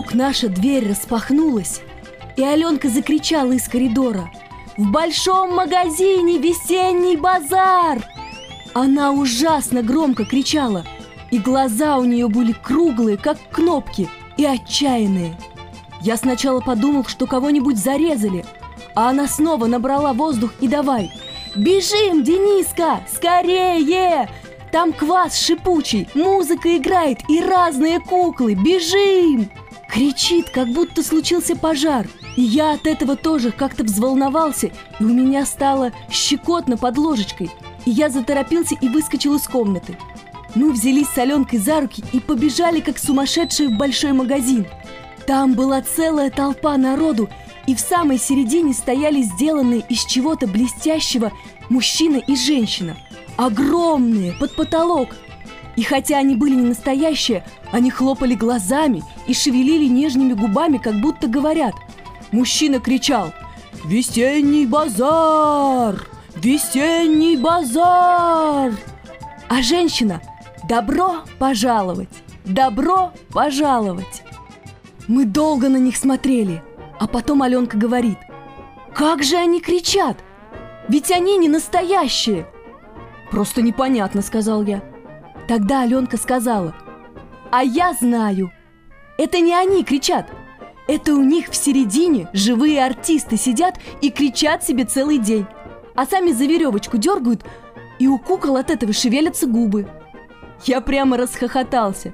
вдруг наша дверь распахнулась, и Аленка закричала из коридора: «В большом магазине весенний базар!» Она ужасно громко кричала, и глаза у нее были круглые, как кнопки, и отчаянные. Я сначала подумал, что кого-нибудь зарезали, а она снова набрала воздух и давай: «Бежим, Дениска, скорее! Там квас шипучий, музыка играет и разные куклы, бежим!» Кричит, как будто случился пожар. И я от этого тоже как-то взволновался, и у меня стало щекотно под ложечкой. И я заторопился и выскочил из комнаты. Мы взялись с Аленкой за руки и побежали, как сумасшедшие, в большой магазин. Там была целая толпа народу, и в самой середине стояли сделанные из чего-то блестящего мужчина и женщина. Огромные, под потолок. И хотя они были не настоящие, они хлопали глазами и шевелили нежными губами, как будто говорят. Мужчина кричал: «Весенний базар! Весенний базар!» А женщина: «Добро пожаловать! Добро пожаловать!» Мы долго на них смотрели, а потом Аленка говорит: «Как же они кричат! Ведь они не настоящие!» «Просто непонятно», — сказал я. Тогда Аленка сказала: «А я знаю! Это не они кричат! Это у них в середине живые артисты сидят и кричат себе целый день, а сами за веревочку дергают, и у кукол от этого шевелятся губы». Я прямо расхохотался.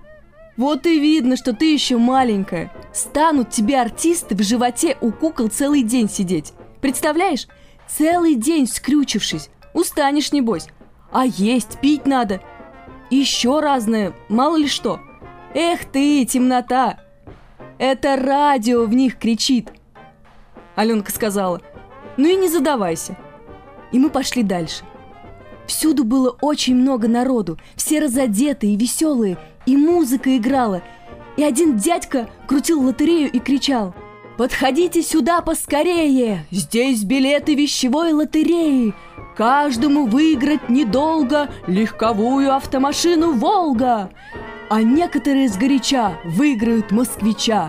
Вот и видно, что ты еще маленькая. Станут тебе артисты в животе у кукол целый день сидеть. Представляешь? Целый день скрючившись. Устанешь, небось. А есть, пить надо. И еще разное, мало ли что. Эх ты, темнота! Это радио в них кричит. Аленка сказала: «Ну и не задавайся». И мы пошли дальше. Всюду было очень много народу, все разодетые и веселые, и музыка играла. И один дядька крутил лотерею и кричал: «Подходите сюда поскорее! Здесь билеты вещевой лотереи! Каждому выиграть недолго легковую автомашину «Волга», а некоторые сгоряча выиграют москвича».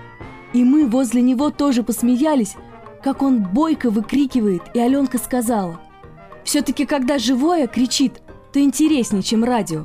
И мы возле него тоже посмеялись, как он бойко выкрикивает, и Аленка сказала: «Все-таки, когда живое кричит, то интереснее, чем радио».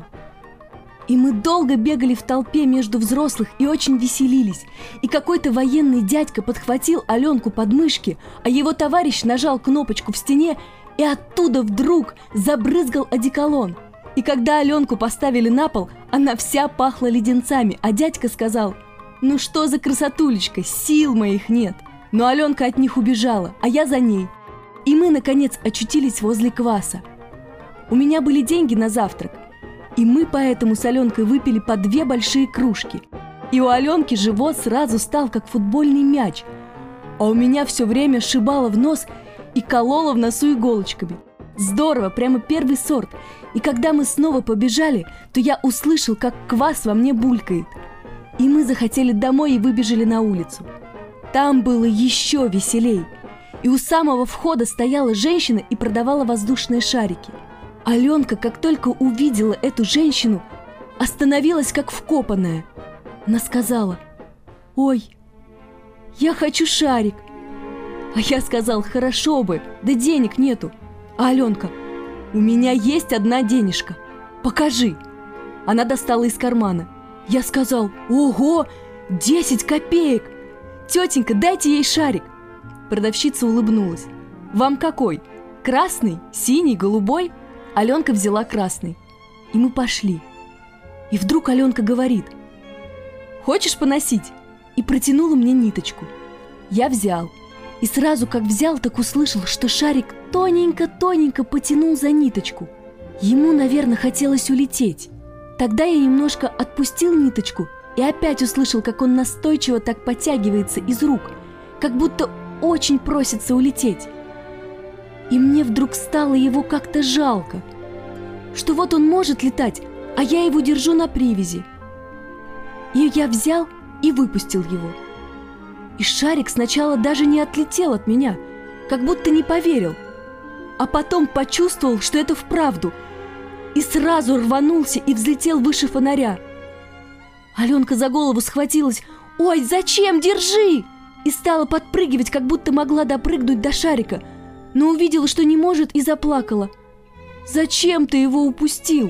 И мы долго бегали в толпе между взрослых и очень веселились. И какой-то военный дядька подхватил Аленку под мышки, а его товарищ нажал кнопочку в стене, и оттуда вдруг забрызгал одеколон. И когда Аленку поставили на пол, она вся пахла леденцами, а дядька сказал: «Ну что за красотулечка, сил моих нет». Но Аленка от них убежала, а я за ней. И мы, наконец, очутились возле кваса. У меня были деньги на завтрак, и мы поэтому с Аленкой выпили по 2 большие кружки. И у Аленки живот сразу стал как футбольный мяч, а у меня все время шибало в нос и кололо в носу иголочками. Здорово, прямо первый сорт. И когда мы снова побежали, то я услышал, как квас во мне булькает. И мы захотели домой и выбежали на улицу. Там было еще веселей. И у самого входа стояла женщина и продавала воздушные шарики. Аленка, как только увидела эту женщину, остановилась как вкопанная. Она сказала: «Ой, я хочу шарик». А я сказал: «Хорошо бы, да денег нету». А Аленка: «У меня есть 1 денежка. Покажи». Она достала из кармана. Я сказал: «Ого, 10 копеек! Тетенька, дайте ей шарик». Продавщица улыбнулась. «Вам какой? Красный, синий, голубой?» Аленка взяла красный. И мы пошли. И вдруг Аленка говорит: «Хочешь поносить?» И протянула мне ниточку. Я взял. И сразу как взял, так услышал, что шарик тоненько-тоненько потянул за ниточку. Ему, наверное, хотелось улететь. Тогда я немножко отпустил ниточку и опять услышал, как он настойчиво так подтягивается из рук, как будто очень просится улететь. И мне вдруг стало его как-то жалко, что вот он может летать, а я его держу на привязи. И я взял и выпустил его. И шарик сначала даже не отлетел от меня, как будто не поверил, а потом почувствовал, что это вправду, и сразу рванулся и взлетел выше фонаря. Аленка за голову схватилась: «Ой, зачем? Держи!» И стала подпрыгивать, как будто могла допрыгнуть до шарика, но увидела, что не может, и заплакала. «Зачем ты его упустил?»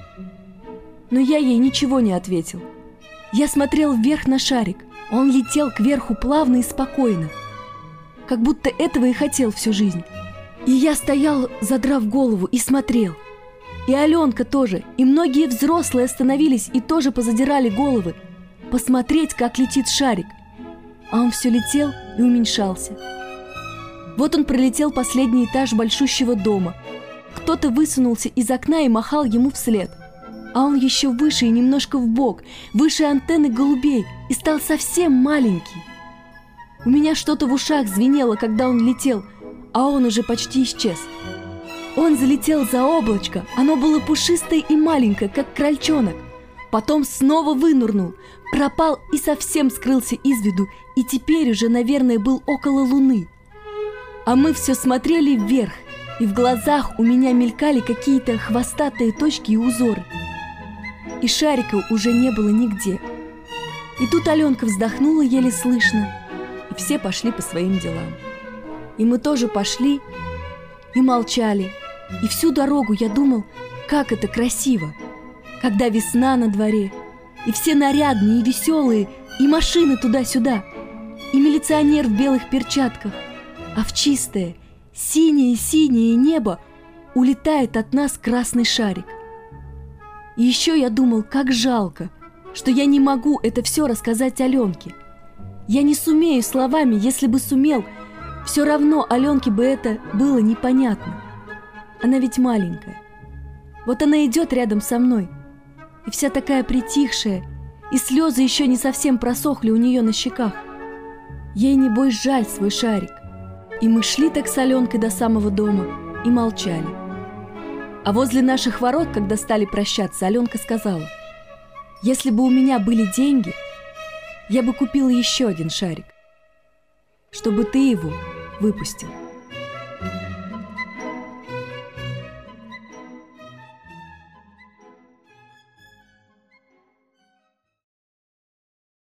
Но я ей ничего не ответил. Я смотрел вверх на шарик. Он летел кверху плавно и спокойно, как будто этого и хотел всю жизнь. И я стоял, задрав голову, и смотрел. И Аленка тоже, и многие взрослые остановились и тоже позадирали головы, посмотреть, как летит шарик. А он все летел и уменьшался. Вот он пролетел последний этаж большущего дома. Кто-то высунулся из окна и махал ему вслед. А он еще выше и немножко вбок, выше антенны голубей, и стал совсем маленький. У меня что-то в ушах звенело, когда он летел, а он уже почти исчез. Он залетел за облачко, оно было пушистое и маленькое, как крольчонок. Потом снова вынырнул, пропал и совсем скрылся из виду, и теперь уже, наверное, был около Луны. А мы все смотрели вверх, и в глазах у меня мелькали какие-то хвостатые точки и узоры. И шарика уже не было нигде. И тут Аленка вздохнула еле слышно, и все пошли по своим делам. И мы тоже пошли и молчали. И всю дорогу я думал, как это красиво, когда весна на дворе, и все нарядные и веселые, и машины туда-сюда, и милиционер в белых перчатках, а в чистое, синее-синее небо улетает от нас красный шарик. И еще я думал, как жалко, что я не могу это все рассказать Аленке. Я не сумею словами, если бы сумел, все равно Аленке бы это было непонятно. Она ведь маленькая. Вот она идет рядом со мной, и вся такая притихшая, и слезы еще не совсем просохли у нее на щеках. Ей, небось, жаль свой шарик. И мы шли так с Аленкой до самого дома и молчали. А возле наших ворот, когда стали прощаться, Аленка сказала: «Если бы у меня были деньги, я бы купила еще один шарик, чтобы ты его выпустил».